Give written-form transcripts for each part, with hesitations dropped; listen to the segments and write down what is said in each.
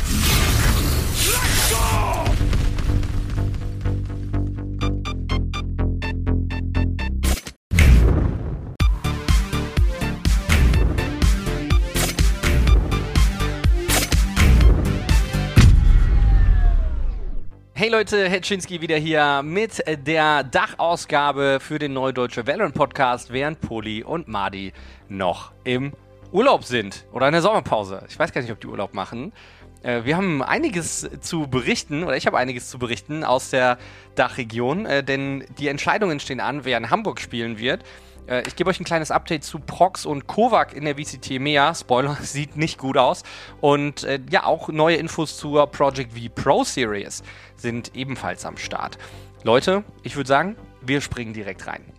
Hey Leute, Hetschinski wieder hier mit der Dachausgabe für den Neudeutsche Valorant Podcast, während Poli und Madi noch im Urlaub sind oder in der Sommerpause. Ich weiß gar nicht, ob die Urlaub machen. Wir haben einiges zu berichten, oder ich habe einiges zu berichten aus der Dachregion, denn die Entscheidungen stehen an, wer in Hamburg spielen wird. Ich gebe euch ein kleines Update zu Prox und Kovac in der VCT EMEA. Spoiler, sieht nicht gut aus. Und ja, auch neue Infos zur Project V Pro Series sind ebenfalls am Start. Leute, ich würde sagen, wir springen direkt rein.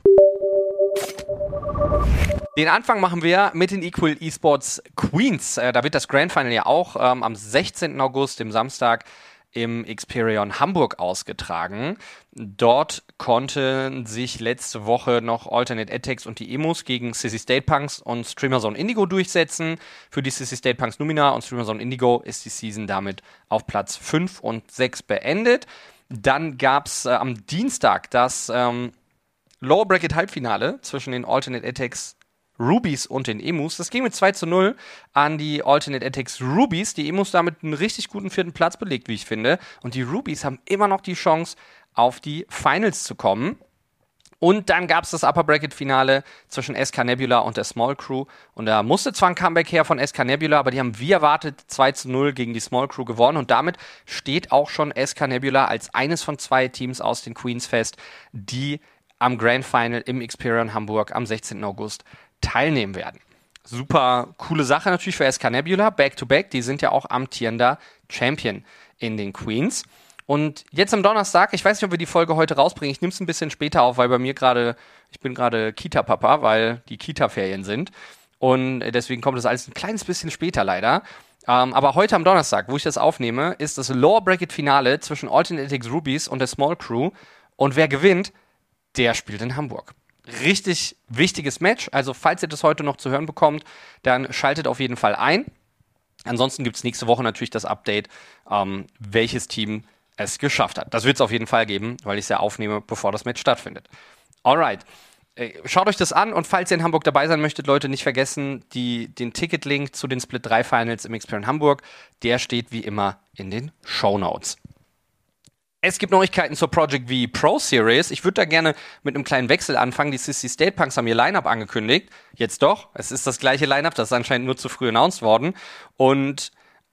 Den Anfang machen wir mit den Equal Esports Queens. Da wird das Grand Final ja auch am 16. August, dem Samstag, im Xperion Hamburg ausgetragen. Dort konnten sich letzte Woche noch Alternate Attacks und die Emos gegen Sissy State Punks und Streamerzone Indigo durchsetzen. Für die Sissy State Punks Numina und Streamerzone Indigo ist die Season damit auf Platz 5 und 6 beendet. Dann gab es am Dienstag das Lower Bracket Halbfinale zwischen den Alternate Attacks Rubies und den Emus. Das ging mit 2:0 an die Alternate Attacks Rubies. Die Emus damit einen richtig guten 4. Platz belegt, wie ich finde. Und die Rubies haben immer noch die Chance, auf die Finals zu kommen. Und dann gab es das Upper Bracket Finale zwischen SK Nebula und der Small Crew. Und da musste zwar ein Comeback her von SK Nebula, aber die haben wie erwartet 2:0 gegen die Small Crew gewonnen. Und damit steht auch schon SK Nebula als eines von 2 Teams aus den Queens fest, die am Grand Final im Xperion Hamburg am 16. August teilnehmen werden. Super coole Sache natürlich für SK Nebula, Back-to-Back, die sind ja auch amtierender Champion in den Queens. Und jetzt am Donnerstag, ich weiß nicht, ob wir die Folge heute rausbringen, ich nehme es ein bisschen später auf, weil bei mir ich bin gerade Kita-Papa, weil die Kita-Ferien sind und deswegen kommt das alles ein kleines bisschen später leider. Aber heute am Donnerstag, wo ich das aufnehme, ist das Lower Bracket Finale zwischen Alternate Attacks Rubies und der Small Crew und wer gewinnt, der spielt in Hamburg. Richtig wichtiges Match, also falls ihr das heute noch zu hören bekommt, dann schaltet auf jeden Fall ein. Ansonsten gibt es nächste Woche natürlich das Update, welches Team es geschafft hat. Das wird es auf jeden Fall geben, weil ich es ja aufnehme, bevor das Match stattfindet. Alright, schaut euch das an und falls ihr in Hamburg dabei sein möchtet, Leute, nicht vergessen, den Ticket-Link zu den Split 3 Finals im Xperion Hamburg, der steht wie immer in den Shownotes. Es gibt Neuigkeiten zur Project V Pro Series. Ich würde da gerne mit einem kleinen Wechsel anfangen. Die Sissy State Punks haben ihr Line-Up angekündigt. Jetzt doch. Es ist das gleiche Line-Up, das ist anscheinend nur zu früh announced worden. Und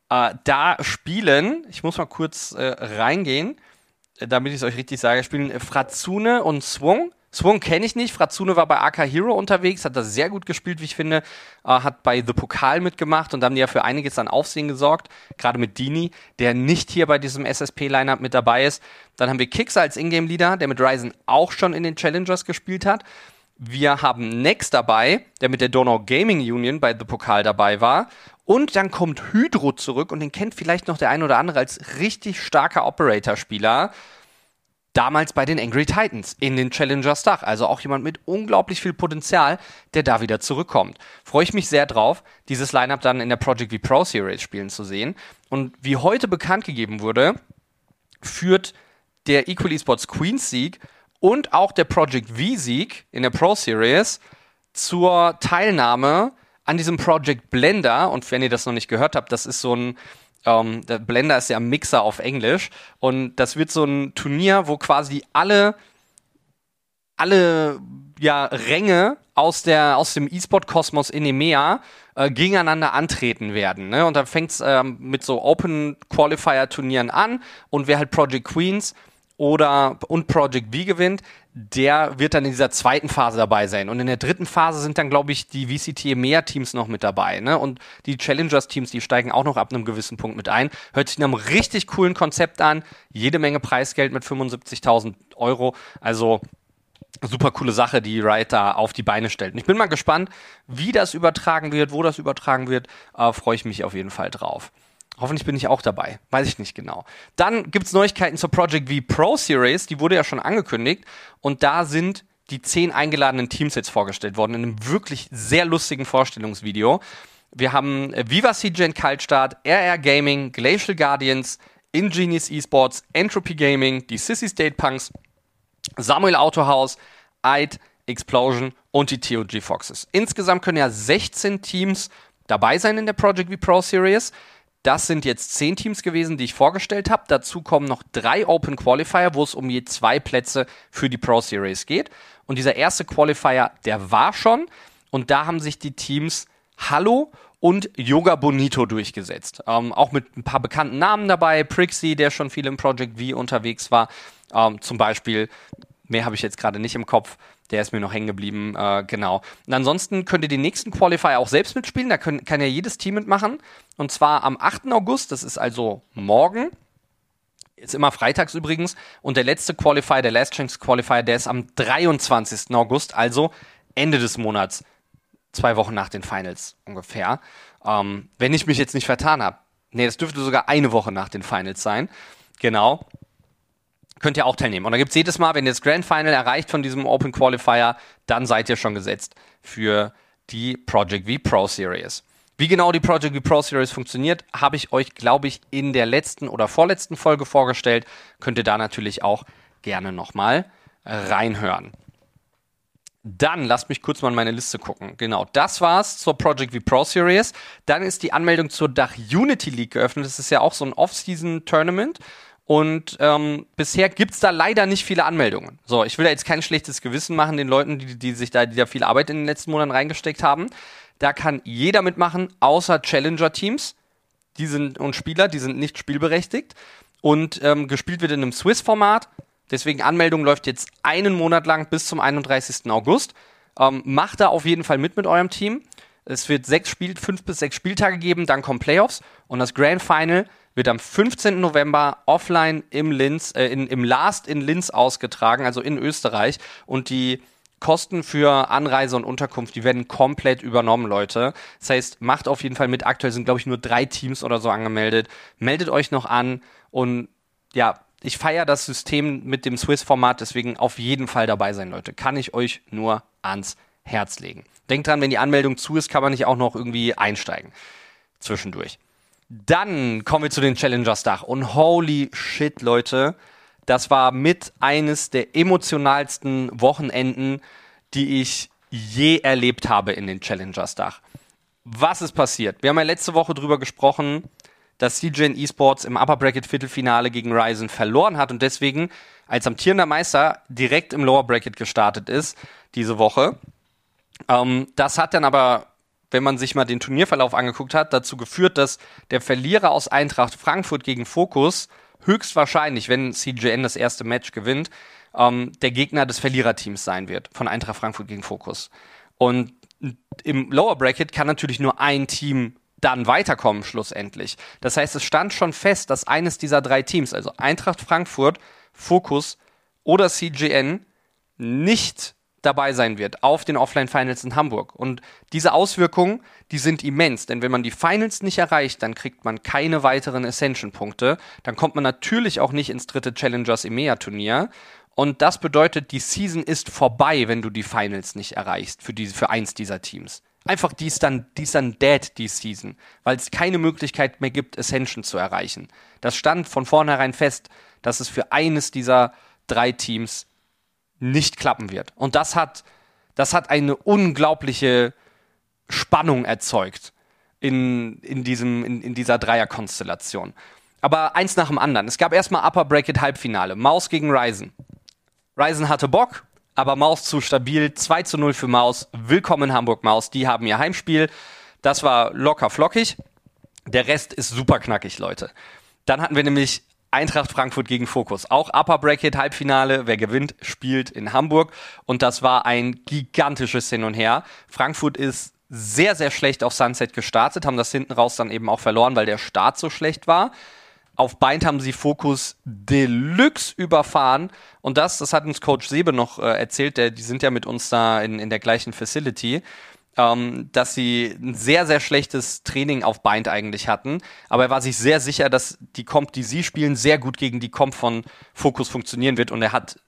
da spielen, ich muss mal kurz reingehen, damit ich es euch richtig sage, spielen Fratsune und Swung. Swung kenne ich nicht. Fratsune war bei AK Hero unterwegs, hat das sehr gut gespielt, wie ich finde. Hat bei The Pokal mitgemacht und da haben die ja für einiges an Aufsehen gesorgt. Gerade mit Dini, der nicht hier bei diesem SSP-Lineup mit dabei ist. Dann haben wir Kixer als Ingame-Leader, der mit Ryzen auch schon in den Challengers gespielt hat. Wir haben Nex dabei, der mit der Donau Gaming Union bei The Pokal dabei war. Und dann kommt Hydro zurück und den kennt vielleicht noch der ein oder andere als richtig starker Operator-Spieler. Damals bei den Angry Titans in den Challengers Dach. Also auch jemand mit unglaublich viel Potenzial, der da wieder zurückkommt. Freue ich mich sehr drauf, dieses Lineup dann in der Project V Pro Series spielen zu sehen. Und wie heute bekannt gegeben wurde, führt der Equal Esports Queens Sieg und auch der Project V Sieg in der Pro Series zur Teilnahme an diesem Project Blender. Und wenn ihr das noch nicht gehört habt, das ist so ein der Blender ist ja ein Mixer auf Englisch und das wird so ein Turnier, wo quasi alle Ränge aus dem E-Sport-Kosmos in EMEA gegeneinander antreten werden. Ne? Und dann fängt es mit so Open-Qualifier-Turnieren an und wer halt Project Queens und Project V gewinnt, der wird dann in dieser zweiten Phase dabei sein. Und in der dritten Phase sind dann, glaube ich, die VCT EMEA-Teams noch mit dabei. Ne? Und die Challengers-Teams, die steigen auch noch ab einem gewissen Punkt mit ein. Hört sich nach einem richtig coolen Konzept an. Jede Menge Preisgeld mit 75.000 €. Also super coole Sache, die Riot da auf die Beine stellt. Und ich bin mal gespannt, wie das übertragen wird, wo das übertragen wird. Freue ich mich auf jeden Fall drauf. Hoffentlich bin ich auch dabei. Weiß ich nicht genau. Dann gibt's Neuigkeiten zur Project V Pro Series. Die wurde ja schon angekündigt. Und da sind die 10 eingeladenen Teams jetzt vorgestellt worden. In einem wirklich sehr lustigen Vorstellungsvideo. Wir haben Viva CGN Kaltstart, RR Gaming, Glacial Guardians, Ingenious Esports, Entropy Gaming, die Sissy State Punks, Samuel Autohaus, Eid, Explosion und die TOG Foxes. Insgesamt können ja 16 Teams dabei sein in der Project V Pro Series. Das sind jetzt 10 Teams gewesen, die ich vorgestellt habe. Dazu kommen noch 3 Open Qualifier, wo es um je 2 Plätze für die Pro Series geht. Und dieser erste Qualifier, der war schon. Und da haben sich die Teams Hallo und Yoga Bonito durchgesetzt. Auch mit ein paar bekannten Namen dabei. Prixie, der schon viel im Project V unterwegs war. Zum Beispiel, mehr habe ich jetzt gerade nicht im Kopf. Der ist mir noch hängen geblieben, genau. Und ansonsten könnt ihr den nächsten Qualifier auch selbst mitspielen. Da kann ja jedes Team mitmachen. Und zwar am 8. August, das ist also morgen. Ist immer freitags übrigens. Und der letzte Qualifier, der Last Chance Qualifier, der ist am 23. August, also Ende des Monats. 2 Wochen nach den Finals ungefähr. Wenn ich mich jetzt nicht vertan habe. Nee, das dürfte sogar eine Woche nach den Finals sein. Genau. Könnt ihr auch teilnehmen. Und dann gibt es jedes Mal, wenn ihr das Grand Final erreicht von diesem Open Qualifier, dann seid ihr schon gesetzt für die Project V Pro Series. Wie genau die Project V Pro Series funktioniert, habe ich euch, glaube ich, in der letzten oder vorletzten Folge vorgestellt. Könnt ihr da natürlich auch gerne nochmal reinhören. Dann lasst mich kurz mal in meine Liste gucken. Genau, das war's zur Project V Pro Series. Dann ist die Anmeldung zur Dach Unity League geöffnet. Das ist ja auch so ein Off-Season-Tournament. Und bisher gibt's da leider nicht viele Anmeldungen. So, ich will da jetzt kein schlechtes Gewissen machen den Leuten, die da viel Arbeit in den letzten Monaten reingesteckt haben. Da kann jeder mitmachen, außer Challenger-Teams. Und Spieler, die sind nicht spielberechtigt. Und gespielt wird in einem Swiss-Format. Deswegen Anmeldung läuft jetzt einen Monat lang bis zum 31. August. Macht da auf jeden Fall mit eurem Team. Es wird 5 bis 6 Spieltage geben, dann kommen Playoffs. Und das Grand Final wird am 15. November offline im Last in Linz ausgetragen, also in Österreich. Und die Kosten für Anreise und Unterkunft, die werden komplett übernommen, Leute. Das heißt, macht auf jeden Fall mit. Aktuell sind, glaube ich, nur 3 Teams oder so angemeldet. Meldet euch noch an. Und ja, ich feiere das System mit dem Swiss-Format, deswegen auf jeden Fall dabei sein, Leute. Kann ich euch nur ans Herz legen. Denkt dran, wenn die Anmeldung zu ist, kann man nicht auch noch irgendwie einsteigen. Zwischendurch. Dann kommen wir zu den Challengers Dach. Und holy shit, Leute, das war mit eines der emotionalsten Wochenenden, die ich je erlebt habe in den Challengers Dach. Was ist passiert? Wir haben ja letzte Woche drüber gesprochen, dass CGN Esports im Upper Bracket Viertelfinale gegen Ryzen verloren hat und deswegen als amtierender Meister direkt im Lower Bracket gestartet ist diese Woche. Das hat dann aber, wenn man sich mal den Turnierverlauf angeguckt hat, dazu geführt, dass der Verlierer aus Eintracht Frankfurt gegen Focus höchstwahrscheinlich, wenn CGN das erste Match gewinnt, der Gegner des Verliererteams sein wird von Eintracht Frankfurt gegen Focus. Und im Lower Bracket kann natürlich nur ein Team dann weiterkommen schlussendlich. Das heißt, es stand schon fest, dass eines dieser 3 Teams, also Eintracht Frankfurt, Focus oder CGN, nicht dabei sein wird auf den Offline-Finals in Hamburg. Und diese Auswirkungen, die sind immens, denn wenn man die Finals nicht erreicht, dann kriegt man keine weiteren Ascension-Punkte. Dann kommt man natürlich auch nicht ins dritte Challengers EMEA-Turnier. Und das bedeutet, die Season ist vorbei, wenn du die Finals nicht erreichst für eins dieser Teams. Einfach, die ist dann dead, die Season, weil es keine Möglichkeit mehr gibt, Ascension zu erreichen. Das stand von vornherein fest, dass es für eines dieser 3 Teams nicht klappen wird. Und das hat eine unglaubliche Spannung erzeugt in dieser Dreierkonstellation. Aber eins nach dem anderen. Es gab erstmal Upper Bracket Halbfinale. Maus gegen Ryzen. Ryzen hatte Bock, aber Maus zu stabil. 2:0 für Maus. Willkommen in Hamburg, Maus. Die haben ihr Heimspiel. Das war locker flockig. Der Rest ist super knackig, Leute. Dann hatten wir nämlich Eintracht Frankfurt gegen Focus. Auch Upper Bracket Halbfinale. Wer gewinnt, spielt in Hamburg. Und das war ein gigantisches Hin und Her. Frankfurt ist sehr, sehr schlecht auf Sunset gestartet, haben das hinten raus dann eben auch verloren, weil der Start so schlecht war. Auf Bind haben sie Focus Deluxe überfahren. Und das hat uns Coach Sebe noch erzählt, die sind ja mit uns da in der gleichen Facility, dass sie ein sehr, sehr schlechtes Training auf Bind eigentlich hatten. Aber er war sich sehr sicher, dass die Comp, die sie spielen, sehr gut gegen die Comp von Focus funktionieren wird. Und er hat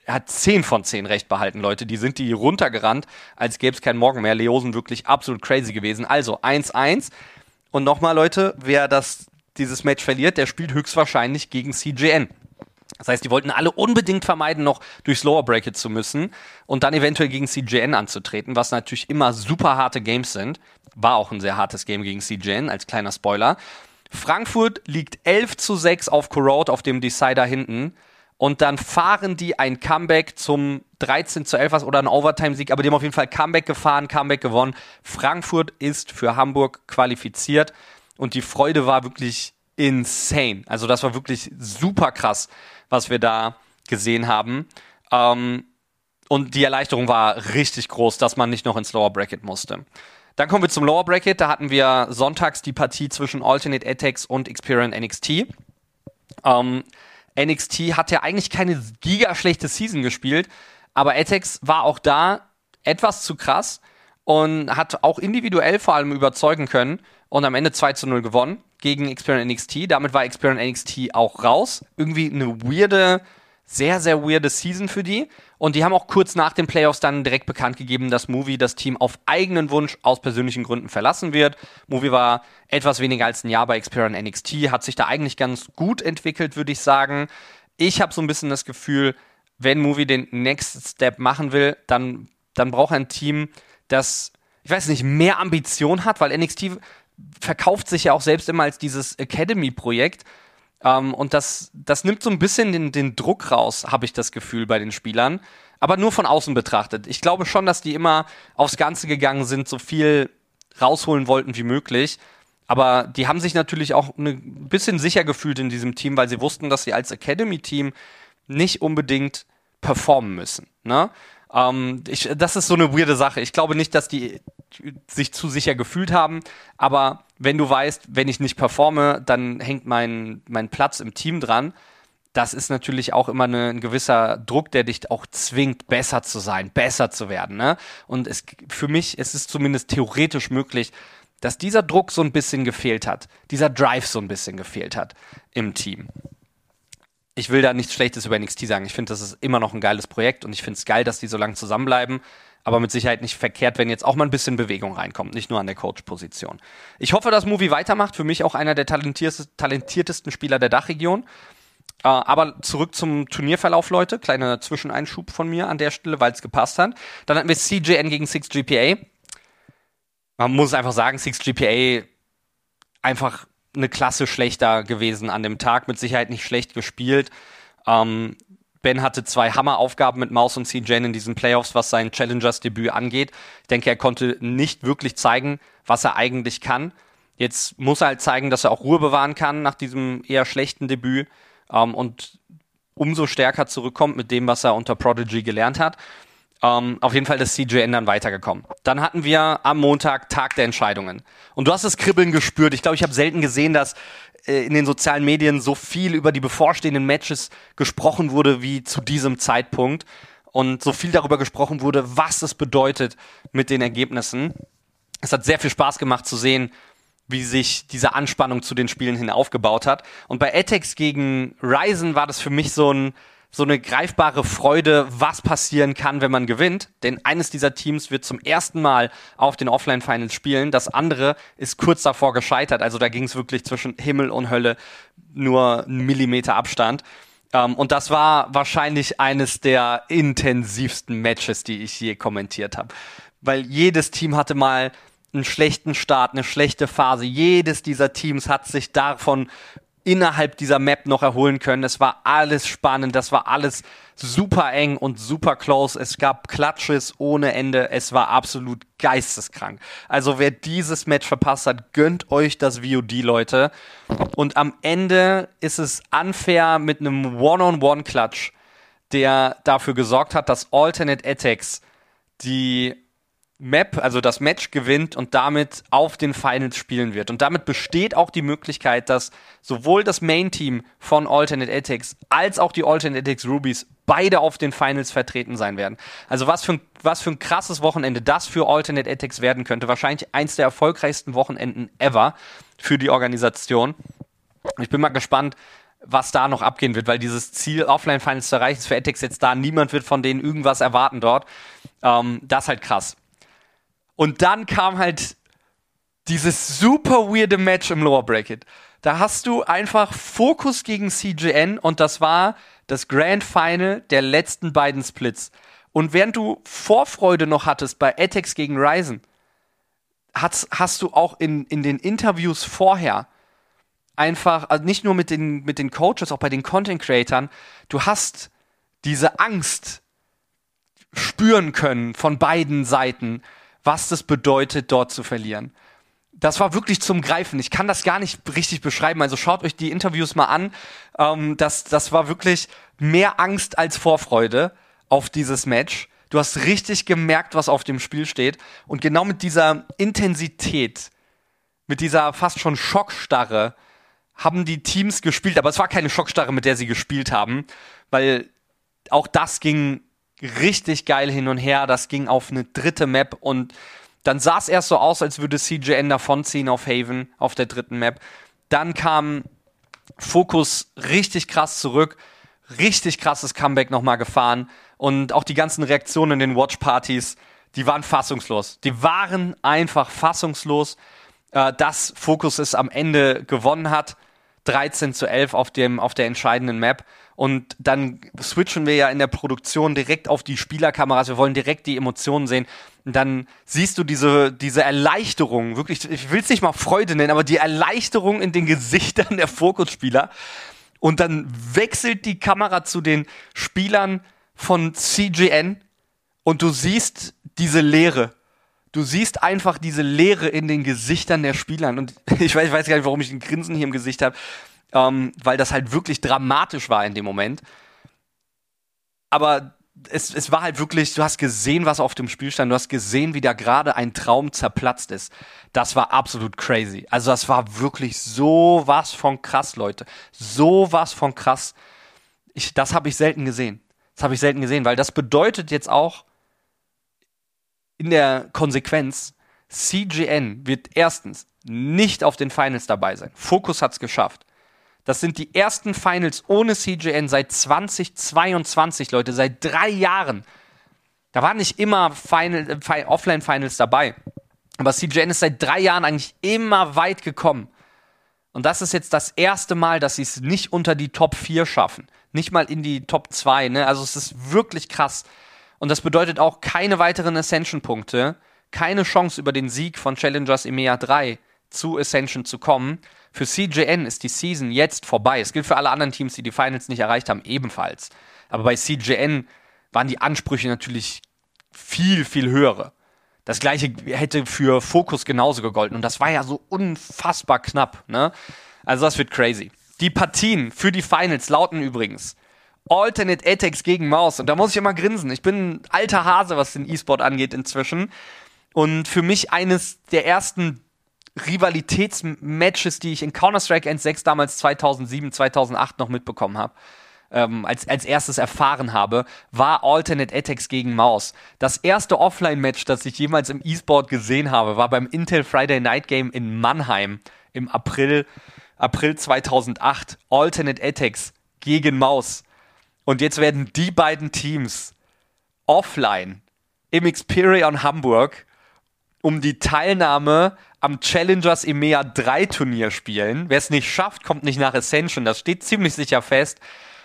er hat 10 von 10 recht behalten, Leute. Die sind die runtergerannt, als gäbe es keinen Morgen mehr. Leosen wirklich absolut crazy gewesen. Also 1-1. Und nochmal, Leute, wer dieses Match verliert, der spielt höchstwahrscheinlich gegen CJN. Das heißt, die wollten alle unbedingt vermeiden, noch durchs Lower Bracket zu müssen und dann eventuell gegen CJN anzutreten, was natürlich immer super harte Games sind. War auch ein sehr hartes Game gegen CJN, als kleiner Spoiler. Frankfurt liegt 11-6 auf Corrode, auf dem Decider hinten. Und dann fahren die ein Comeback zum 13-11 oder ein Overtime-Sieg, aber die haben auf jeden Fall Comeback gefahren, Comeback gewonnen. Frankfurt ist für Hamburg qualifiziert und die Freude war wirklich insane. Also das war wirklich super krass, was wir da gesehen haben. Und die Erleichterung war richtig groß, dass man nicht noch ins Lower Bracket musste. Dann kommen wir zum Lower Bracket. Da hatten wir sonntags die Partie zwischen Alternate Attacks und Experian NXT. NXT hat ja eigentlich keine gigaschlechte Season gespielt, aber Attacks war auch da etwas zu krass und hat auch individuell vor allem überzeugen können und am Ende 2-0 gewonnen gegen Experian NXT. Damit war Experian NXT auch raus. Irgendwie eine weirde, sehr, sehr weirde Season für die. Und die haben auch kurz nach den Playoffs dann direkt bekannt gegeben, dass Movie das Team auf eigenen Wunsch aus persönlichen Gründen verlassen wird. Movie war etwas weniger als ein Jahr bei Experian NXT, hat sich da eigentlich ganz gut entwickelt, würde ich sagen. Ich habe so ein bisschen das Gefühl, wenn Movie den Next Step machen will, dann braucht er ein Team, das, ich weiß nicht, mehr Ambition hat, weil NXT verkauft sich ja auch selbst immer als dieses Academy-Projekt. Und das nimmt so ein bisschen den Druck raus, habe ich das Gefühl, bei den Spielern. Aber nur von außen betrachtet. Ich glaube schon, dass die immer aufs Ganze gegangen sind, so viel rausholen wollten wie möglich. Aber die haben sich natürlich auch ein bisschen sicher gefühlt in diesem Team, weil sie wussten, dass sie als Academy-Team nicht unbedingt performen müssen. Ne? Das ist so eine weirde Sache. Ich glaube nicht, dass die sich zu sicher gefühlt haben, aber wenn du weißt, wenn ich nicht performe, dann hängt mein Platz im Team dran. Das ist natürlich auch immer ein gewisser Druck, der dich auch zwingt, besser zu sein, besser zu werden. Ne? Und für mich ist es zumindest theoretisch möglich, dass dieser Druck so ein bisschen gefehlt hat, dieser Drive so ein bisschen gefehlt hat im Team. Ich will da nichts Schlechtes über NXT sagen. Ich finde, das ist immer noch ein geiles Projekt und ich finde es geil, dass die so lange zusammenbleiben. Aber mit Sicherheit nicht verkehrt, wenn jetzt auch mal ein bisschen Bewegung reinkommt, nicht nur an der Coach-Position. Ich hoffe, dass Movie weitermacht. Für mich auch einer der talentiertesten Spieler der Dachregion. Aber zurück zum Turnierverlauf, Leute. Kleiner Zwischeneinschub von mir an der Stelle, weil es gepasst hat. Dann hatten wir CJN gegen 6GPA. Man muss einfach sagen, 6GPA einfach eine Klasse schlechter gewesen an dem Tag. Mit Sicherheit nicht schlecht gespielt. Ben hatte 2 Hammeraufgaben mit Maus und CJN in diesen Playoffs, was sein Challengers-Debüt angeht. Ich denke, er konnte nicht wirklich zeigen, was er eigentlich kann. Jetzt muss er halt zeigen, dass er auch Ruhe bewahren kann nach diesem eher schlechten Debüt und umso stärker zurückkommt mit dem, was er unter Prodigy gelernt hat. Auf jeden Fall ist CJN dann weitergekommen. Dann hatten wir am Montag Tag der Entscheidungen. Und du hast das Kribbeln gespürt. Ich glaube, ich habe selten gesehen, dass in den sozialen Medien so viel über die bevorstehenden Matches gesprochen wurde wie zu diesem Zeitpunkt und so viel darüber gesprochen wurde, was es bedeutet mit den Ergebnissen. Es hat sehr viel Spaß gemacht zu sehen, wie sich diese Anspannung zu den Spielen hin aufgebaut hat. Und bei Attacks gegen Ryzen war das für mich so eine greifbare Freude, was passieren kann, wenn man gewinnt. Denn eines dieser Teams wird zum ersten Mal auf den Offline-Finals spielen. Das andere ist kurz davor gescheitert. Also da ging es wirklich zwischen Himmel und Hölle nur 1 Millimeter Abstand. Und das war wahrscheinlich eines der intensivsten Matches, die ich je kommentiert habe. Weil jedes Team hatte mal einen schlechten Start, eine schlechte Phase. Jedes dieser Teams hat sich davon innerhalb dieser Map noch erholen können. Es war alles spannend, das war alles super eng und super close. Es gab Clutches ohne Ende. Es war absolut geisteskrank. Also wer dieses Match verpasst hat, gönnt euch das VOD, Leute. Und am Ende ist es unfair mit einem One-on-One-Clutch, der dafür gesorgt hat, dass Alternate Attacks die Map, also das Match gewinnt und damit auf den Finals spielen wird. Und damit besteht auch die Möglichkeit, dass sowohl das Main-Team von Alternate Attacks als auch die Alternate Attacks Rubies beide auf den Finals vertreten sein werden. Also was für ein krasses Wochenende das für Alternate Attacks werden könnte. Wahrscheinlich eins der erfolgreichsten Wochenenden ever für die Organisation. Ich bin mal gespannt, was da noch abgehen wird, weil dieses Ziel, Offline-Finals zu erreichen, ist für Ethics jetzt da. Niemand wird von denen irgendwas erwarten dort. Das ist halt krass. Und dann kam halt dieses super weirde Match im Lower Bracket. Da hast du einfach Focus gegen CJN und das war das Grand Final der letzten beiden Splits. Und während du Vorfreude noch hattest bei Ethics gegen Ryzen, hast du auch in den Interviews vorher einfach, also nicht nur mit den Coaches, auch bei den Content-Creatern, du hast diese Angst spüren können von beiden Seiten, was das bedeutet, dort zu verlieren. Das war wirklich zum Greifen. Ich kann das gar nicht richtig beschreiben. Also schaut euch die Interviews mal an. Das war wirklich mehr Angst als Vorfreude auf dieses Match. Du hast richtig gemerkt, was auf dem Spiel steht. Und genau mit dieser Intensität, mit dieser fast schon Schockstarre, haben die Teams gespielt. Aber es war keine Schockstarre, mit der sie gespielt haben, weil auch das ging richtig geil hin und her. Das ging auf eine dritte Map und dann sah es erst so aus, als würde CJN davonziehen auf Haven, auf der dritten Map. Dann kam Focus richtig krass zurück, richtig krasses Comeback nochmal gefahren und auch die ganzen Reaktionen in den Watchpartys, die waren fassungslos. Die waren einfach fassungslos, dass Focus es am Ende gewonnen hat. 13-11 auf der entscheidenden Map. Und dann switchen wir ja in der Produktion direkt auf die Spielerkameras. Wir wollen direkt die Emotionen sehen. Und dann siehst du diese Erleichterung, wirklich, ich will es nicht mal Freude nennen, aber die Erleichterung in den Gesichtern der Fokusspieler. Und dann wechselt die Kamera zu den Spielern von CGN und du siehst diese Leere. Du siehst einfach diese Leere in den Gesichtern der Spielern. Und ich weiß gar nicht, warum ich ein Grinsen hier im Gesicht habe, weil das halt wirklich dramatisch war in dem Moment. Aber es war halt wirklich, du hast gesehen, was auf dem Spiel stand. Du hast gesehen, wie da gerade ein Traum zerplatzt ist. Das war absolut crazy. Also das war wirklich sowas von krass, Leute. Sowas von krass. Das habe ich selten gesehen. Weil das bedeutet jetzt auch, in der Konsequenz, CGN wird erstens nicht auf den Finals dabei sein. Focus hat's geschafft. Das sind die ersten Finals ohne CGN seit 2022, Leute, seit 3 Jahren. Da waren nicht immer Offline-Finals dabei. Aber CGN ist seit 3 Jahren eigentlich immer weit gekommen. Und das ist jetzt das erste Mal, dass sie es nicht unter die Top 4 schaffen. Nicht mal in die Top 2, ne? Also es ist wirklich krass. Und das bedeutet auch keine weiteren Ascension-Punkte, keine Chance über den Sieg von Challengers EMEA 3 zu Ascension zu kommen. Für CJN ist die Season jetzt vorbei. Es gilt für alle anderen Teams, die die Finals nicht erreicht haben, ebenfalls. Aber bei CJN waren die Ansprüche natürlich viel, viel höhere. Das gleiche hätte für Focus genauso gegolten. Und das war ja so unfassbar knapp, ne? Also das wird crazy. Die Partien für die Finals lauten übrigens Alternate Ethics gegen Maus. Und da muss ich immer grinsen. Ich bin ein alter Hase, was den E-Sport angeht inzwischen. Und für mich eines der ersten Rivalitätsmatches, die ich in Counter-Strike 1.6 damals 2007, 2008 noch mitbekommen habe, als erstes erfahren habe, war Alternate Ethics gegen Maus. Das erste Offline-Match, das ich jemals im E-Sport gesehen habe, war beim Intel Friday Night Game in Mannheim im April 2008. Alternate Ethics gegen Maus. Und jetzt werden die beiden Teams offline im Xperion Hamburg um die Teilnahme am Challengers EMEA 3 Turnier spielen. Wer es nicht schafft, kommt nicht nach Ascension. Das steht ziemlich sicher fest.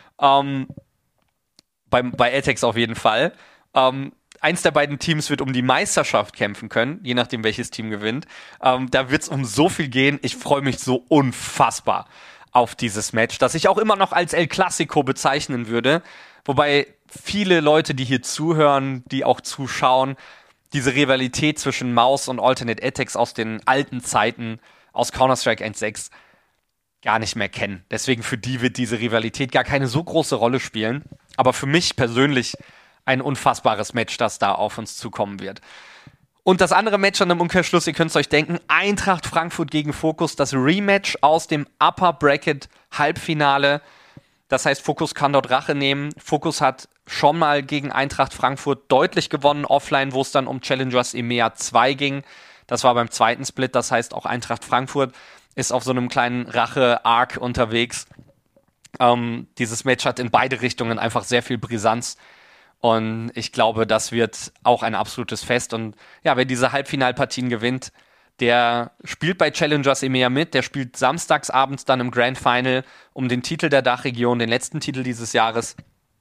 Bei Ethics auf jeden Fall. Eins der beiden Teams wird um die Meisterschaft kämpfen können, je nachdem welches Team gewinnt. Da wird es um so viel gehen. Ich freue mich so unfassbar auf dieses Match, das ich auch immer noch als El Clasico bezeichnen würde. Wobei viele Leute, die hier zuhören, die auch zuschauen, diese Rivalität zwischen Maus und Alternate Ethics aus den alten Zeiten, aus Counter-Strike 1.6, gar nicht mehr kennen. Deswegen für die wird diese Rivalität gar keine so große Rolle spielen. Aber für mich persönlich ein unfassbares Match, das da auf uns zukommen wird. Und das andere Match dann im Umkehrschluss, ihr könnt es euch denken, Eintracht Frankfurt gegen Focus, das Rematch aus dem Upper Bracket Halbfinale. Das heißt, Focus kann dort Rache nehmen. Focus hat schon mal gegen Eintracht Frankfurt deutlich gewonnen, offline, wo es dann um Challengers EMEA 2 ging. Das war beim zweiten Split, das heißt auch Eintracht Frankfurt ist auf so einem kleinen Rache-Arc unterwegs. Dieses Match hat in beide Richtungen einfach sehr viel Brisanz. Und ich glaube, das wird auch ein absolutes Fest. Und ja, wer diese Halbfinalpartien gewinnt, der spielt bei Challengers EMEA mit. Der spielt samstags abends dann im Grand Final um den Titel der Dachregion, den letzten Titel dieses Jahres.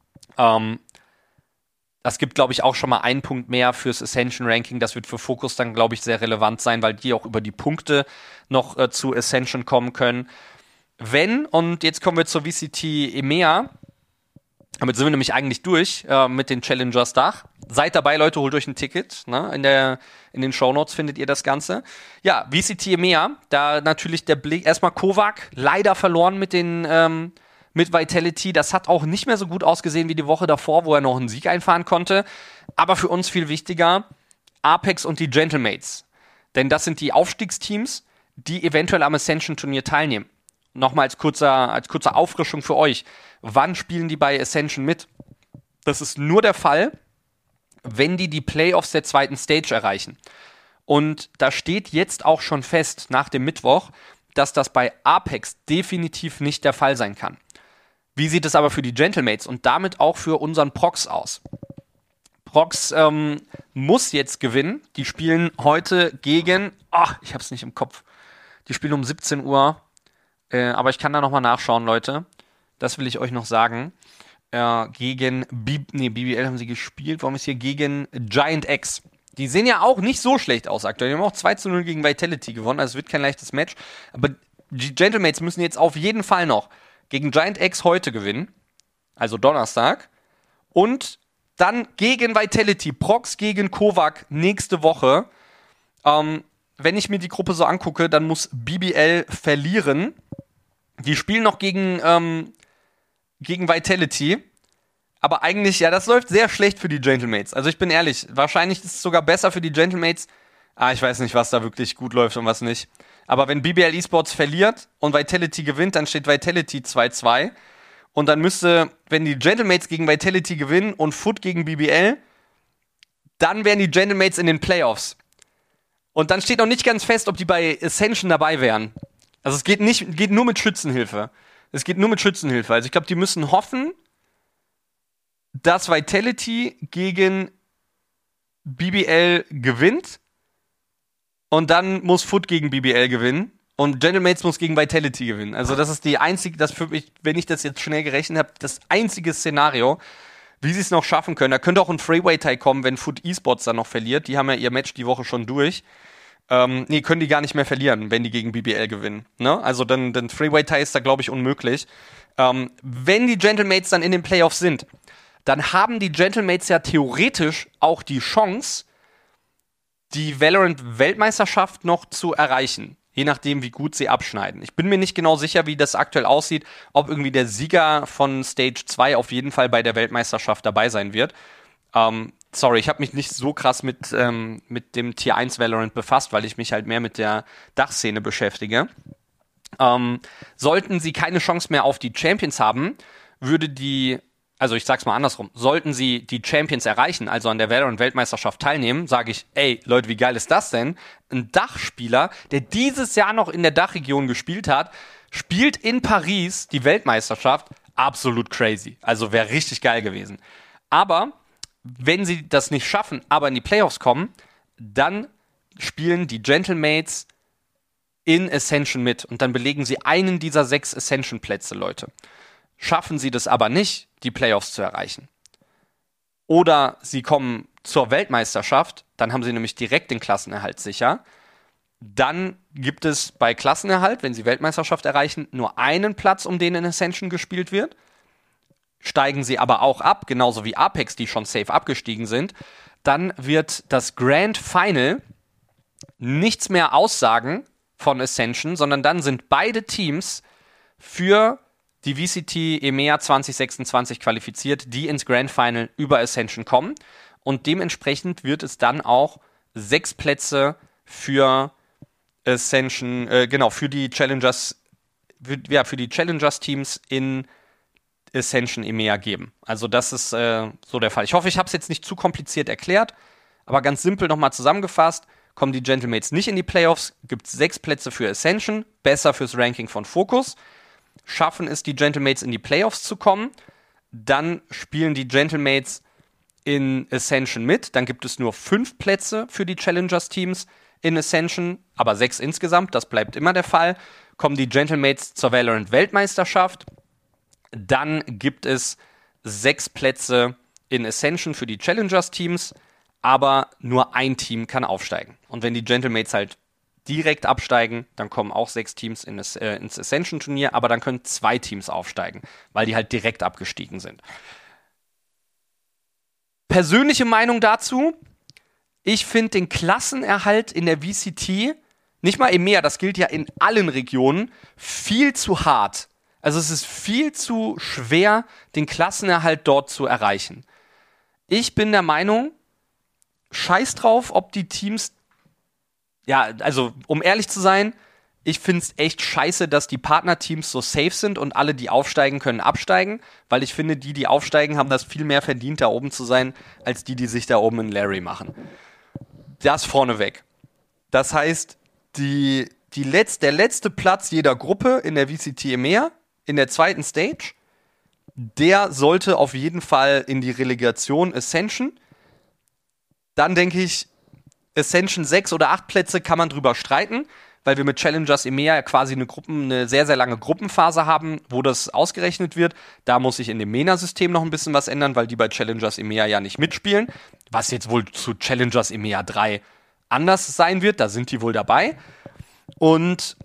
Das gibt, glaube ich, auch schon mal einen Punkt mehr fürs Ascension Ranking. Das wird für Focus dann, glaube ich, sehr relevant sein, weil die auch über die Punkte noch zu Ascension kommen können. Und jetzt kommen wir zur VCT EMEA. Damit sind wir nämlich eigentlich durch mit den Challengers Dach. Seid dabei, Leute, holt euch ein Ticket. Ne? In den Shownotes findet ihr das Ganze. Ja, VCT EMEA, da natürlich der Blick. Erstmal Kovac, leider verloren mit Vitality. Das hat auch nicht mehr so gut ausgesehen wie die Woche davor, wo er noch einen Sieg einfahren konnte. Aber für uns viel wichtiger, Apex und die Gentlemates. Denn das sind die Aufstiegsteams, die eventuell am Ascension-Turnier teilnehmen. Nochmal als kurze Auffrischung für euch. Wann spielen die bei Ascension mit? Das ist nur der Fall, wenn die Playoffs der zweiten Stage erreichen. Und da steht jetzt auch schon fest, nach dem Mittwoch, dass das bei Apex definitiv nicht der Fall sein kann. Wie sieht es aber für die Gentlemates und damit auch für unseren Prox aus? Prox muss jetzt gewinnen. Die spielen heute gegen, ich hab's nicht im Kopf. Die spielen um 17 Uhr. Aber ich kann da nochmal nachschauen, Leute. Das will ich euch noch sagen. Gegen BBL haben sie gespielt. Warum ist hier gegen Giant X? Die sehen ja auch nicht so schlecht aus aktuell. Die haben auch 2-0 gegen Vitality gewonnen. Also es wird kein leichtes Match. Aber die Gentlemates müssen jetzt auf jeden Fall noch gegen Giant X heute gewinnen. Also Donnerstag. Und dann gegen Vitality. Prox gegen Kovac nächste Woche. Wenn ich mir die Gruppe so angucke, dann muss BBL verlieren. Die spielen noch gegen Vitality. Aber eigentlich, ja, das läuft sehr schlecht für die Gentlemates. Also ich bin ehrlich, wahrscheinlich ist es sogar besser für die Gentlemates. Ich weiß nicht, was da wirklich gut läuft und was nicht. Aber wenn BBL Esports verliert und Vitality gewinnt, dann steht Vitality 2-2. Und dann müsste, wenn die Gentlemates gegen Vitality gewinnen und Foot gegen BBL, dann wären die Gentlemates in den Playoffs. Und dann steht noch nicht ganz fest, ob die bei Ascension dabei wären. Also es geht nur mit Schützenhilfe. Es geht nur mit Schützenhilfe. Also ich glaube, die müssen hoffen, dass Vitality gegen BBL gewinnt. Und dann muss Foot gegen BBL gewinnen. Und Gentlemates muss gegen Vitality gewinnen. Also das ist die einzige, das für mich, wenn ich das jetzt schnell gerechnet habe, das einzige Szenario, wie sie es noch schaffen können. Da könnte auch ein Freeway-Tie kommen, wenn Foot Esports dann noch verliert. Die haben ja ihr Match die Woche schon durch. Können die gar nicht mehr verlieren, wenn die gegen BBL gewinnen. Ne? Also dann Freeway-Tie ist da, glaube ich, unmöglich. Wenn die Gentlemates dann in den Playoffs sind, dann haben die Gentlemates ja theoretisch auch die Chance, die Valorant-Weltmeisterschaft noch zu erreichen. Je nachdem, wie gut sie abschneiden. Ich bin mir nicht genau sicher, wie das aktuell aussieht, ob irgendwie der Sieger von Stage 2 auf jeden Fall bei der Weltmeisterschaft dabei sein wird. Sorry, ich habe mich nicht so krass mit dem Tier 1 Valorant befasst, weil ich mich halt mehr mit der Dachszene beschäftige. Sollten sie keine Chance mehr auf die Champions haben, also ich sag's mal andersrum, sollten sie die Champions erreichen, also an der Valorant-Weltmeisterschaft teilnehmen, sage ich, ey, Leute, wie geil ist das denn? Ein Dachspieler, der dieses Jahr noch in der Dachregion gespielt hat, spielt in Paris die Weltmeisterschaft, absolut crazy. Also wäre richtig geil gewesen. Aber wenn sie das nicht schaffen, aber in die Playoffs kommen, dann spielen die Gentlemates in Ascension mit und dann belegen sie einen dieser 6 Ascension-Plätze, Leute. Schaffen sie das aber nicht, die Playoffs zu erreichen, oder sie kommen zur Weltmeisterschaft, dann haben sie nämlich direkt den Klassenerhalt sicher. Dann gibt es bei Klassenerhalt, wenn sie Weltmeisterschaft erreichen, nur einen Platz, um den in Ascension gespielt wird. Steigen sie aber auch ab, genauso wie Apex, die schon safe abgestiegen sind, dann wird das Grand Final nichts mehr aussagen von Ascension, sondern dann sind beide Teams für die VCT EMEA 2026 qualifiziert, die ins Grand Final über Ascension kommen. Und dementsprechend wird es dann auch 6 Plätze für Ascension, für die Challengers, für die Challengers-Teams in Ascension EMEA geben. Also das ist so der Fall. Ich hoffe, ich habe es jetzt nicht zu kompliziert erklärt, aber ganz simpel nochmal zusammengefasst, kommen die Gentlemates nicht in die Playoffs, gibt es 6 Plätze für Ascension, besser fürs Ranking von Focus. schaffen es die Gentlemates in die Playoffs zu kommen. Dann spielen die Gentlemates in Ascension mit. Dann gibt es nur 5 Plätze für die Challengers-Teams in Ascension, aber 6 insgesamt, das bleibt immer der Fall. Kommen die Gentlemates zur Valorant-Weltmeisterschaft. Dann gibt es 6 Plätze in Ascension für die Challengers-Teams, aber nur ein Team kann aufsteigen. Und wenn die Gentlemates halt direkt absteigen, dann kommen auch 6 Teams ins Ascension-Turnier, aber dann können 2 Teams aufsteigen, weil die halt direkt abgestiegen sind. Persönliche Meinung dazu: Ich finde den Klassenerhalt in der VCT, nicht mal EMEA, das gilt ja in allen Regionen, viel zu hart. Also es ist viel zu schwer, den Klassenerhalt dort zu erreichen. Ich bin der Meinung, scheiß drauf, ob die Teams, ja, also um ehrlich zu sein, ich finde es echt scheiße, dass die Partnerteams so safe sind und alle, die aufsteigen, können absteigen, weil ich finde, die aufsteigen, haben das viel mehr verdient, da oben zu sein, als die sich da oben in Larry machen. Das vorneweg. Das heißt, der letzte Platz jeder Gruppe in der VCT EMEA, in der zweiten Stage, der sollte auf jeden Fall in die Relegation Ascension. Dann denke ich, Ascension 6 oder 8 Plätze kann man drüber streiten, weil wir mit Challengers EMEA quasi eine sehr, sehr lange Gruppenphase haben, wo das ausgerechnet wird. Da muss sich in dem MENA-System noch ein bisschen was ändern, weil die bei Challengers EMEA ja nicht mitspielen. Was jetzt wohl zu Challengers EMEA 3 anders sein wird, da sind die wohl dabei. Und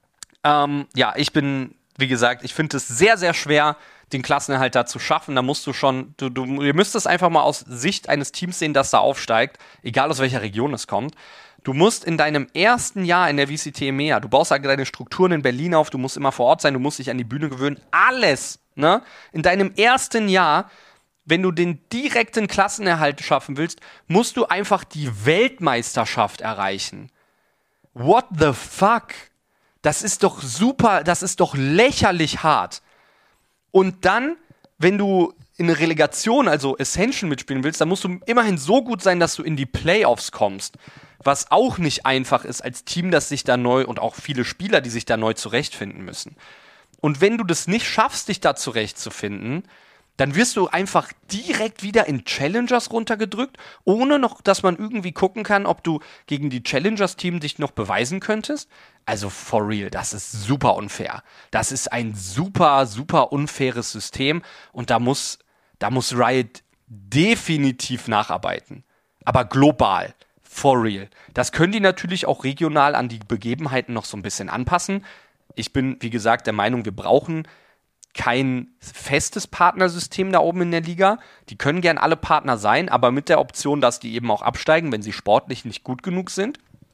ich bin, wie gesagt, ich finde es sehr, sehr schwer, den Klassenerhalt da zu schaffen. Da musst du schon, ihr müsst es einfach mal aus Sicht eines Teams sehen, das da aufsteigt, egal aus welcher Region es kommt. Du musst in deinem ersten Jahr in der VCT EMEA, du baust halt deine Strukturen in Berlin auf, du musst immer vor Ort sein, du musst dich an die Bühne gewöhnen, alles, ne? In deinem ersten Jahr, wenn du den direkten Klassenerhalt schaffen willst, musst du einfach die Weltmeisterschaft erreichen. What the fuck? Das ist doch super, das ist doch lächerlich hart. Und dann, wenn du in eine Relegation, also Ascension mitspielen willst, dann musst du immerhin so gut sein, dass du in die Playoffs kommst. Was auch nicht einfach ist als Team, das sich da neu, und auch viele Spieler, die sich da neu zurechtfinden müssen. Und wenn du das nicht schaffst, dich da zurechtzufinden, dann wirst du einfach direkt wieder in Challengers runtergedrückt, ohne noch, dass man irgendwie gucken kann, ob du gegen die Challengers-Team dich noch beweisen könntest. Also for real, das ist super unfair. Das ist ein super, super unfaires System und da muss Riot definitiv nacharbeiten. Aber global, for real. Das können die natürlich auch regional an die Begebenheiten noch so ein bisschen anpassen. Ich bin, wie gesagt, der Meinung, wir brauchen kein festes Partnersystem da oben in der Liga. Die können gern alle Partner sein, aber mit der Option, dass die eben auch absteigen, wenn sie sportlich nicht gut genug sind.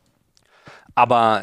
Aber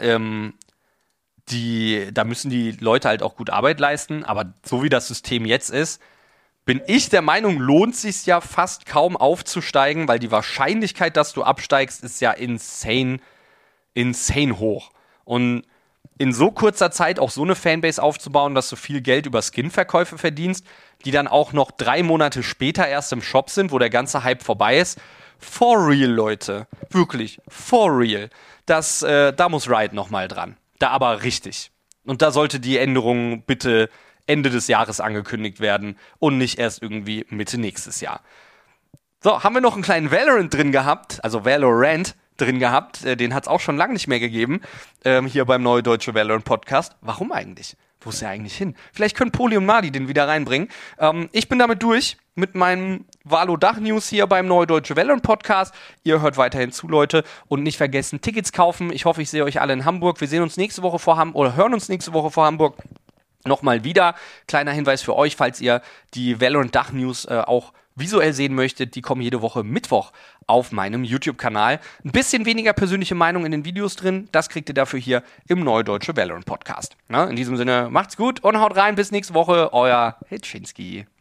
da müssen die Leute halt auch gut Arbeit leisten. Aber so wie das System jetzt ist, bin ich der Meinung, lohnt es sich ja fast kaum aufzusteigen, weil die Wahrscheinlichkeit, dass du absteigst, ist ja insane hoch. Und in so kurzer Zeit auch so eine Fanbase aufzubauen, dass du viel Geld über Skin-Verkäufe verdienst, die dann auch noch 3 Monate später erst im Shop sind, wo der ganze Hype vorbei ist. For real, Leute. Wirklich. For real. Da muss Riot nochmal dran. Da aber richtig. Und da sollte die Änderung bitte Ende des Jahres angekündigt werden und nicht erst irgendwie Mitte nächstes Jahr. So, haben wir noch einen kleinen Valorant drin gehabt, also Valorant drin gehabt, den hat es auch schon lange nicht mehr gegeben, hier beim Neue Deutsche Valorant Podcast. Warum eigentlich? Wo ist er eigentlich hin? Vielleicht können Poli und Madi den wieder reinbringen. Ich bin damit durch mit meinem Valo-Dach-News hier beim Neue Deutsche Valorant Podcast. Ihr hört weiterhin zu, Leute. Und nicht vergessen, Tickets kaufen. Ich hoffe, ich sehe euch alle in Hamburg. Wir sehen uns nächste Woche hören uns nächste Woche vor Hamburg nochmal wieder. Kleiner Hinweis für euch, falls ihr die Valorant-Dach-News auch visuell sehen möchtet, die kommen jede Woche Mittwoch auf meinem YouTube-Kanal. Ein bisschen weniger persönliche Meinung in den Videos drin, das kriegt ihr dafür hier im Neue Deutsche Valorant Podcast. Na, in diesem Sinne, macht's gut und haut rein, bis nächste Woche, euer Hitschinski.